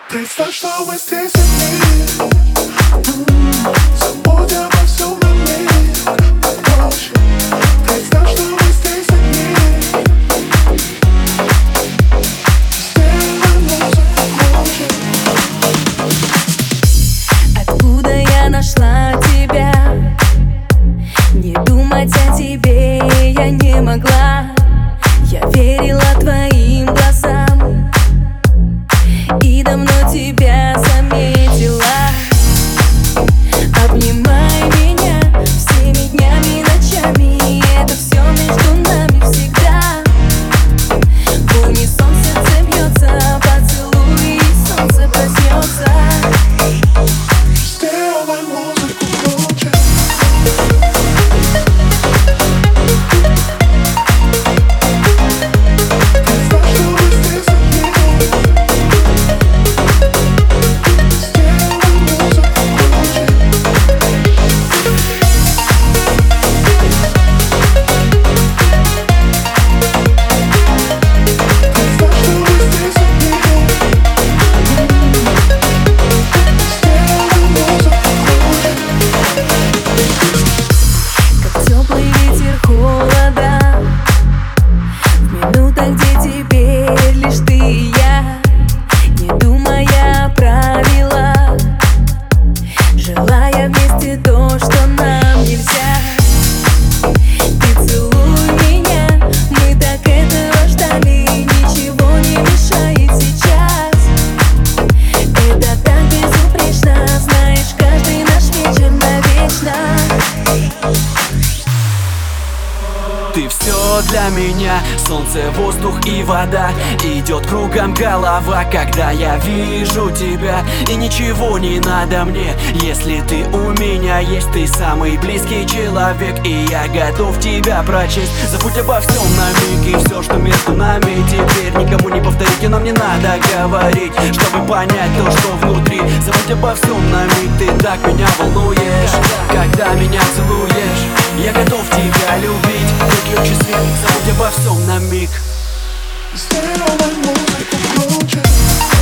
Представь, что мы здесь одни. Забудь обо всем на миг. Проще. Представь, что мы здесь одни. Сделай музыку громче. Откуда я нашла тебя? Не думать о тебе я не могла. Я верила твоим глазам и давно тебя заметила. Обнимай меня всеми днями и ночами. Это все между нами всегда. В унисон сердце бьется, поцелуй, и солнце проснется. Сделай музыку громче. Желая вместе то, что нам нельзя. Ты целуй меня, мы так этого ждали. Ничего не мешает сейчас. Это так безупречно, знаешь, каждый наш вечер навечно. Ты все для меня, солнце, воздух и вода. Идет кругом голова, когда я вижу тебя. И ничего не надо мне, если ты у меня есть. Ты самый близкий человек, и я готов тебя прочесть. Забудь обо всем на миг, и все, что между нами теперь никому не повторить. И нам не надо говорить, чтобы понять то, что внутри. Забудь обо всем на миг, ты так меня волнуешь. Когда меня целуешь, я готов тебя любить. Выключи свет, забудь обо всем на миг. Сделай музыку громче.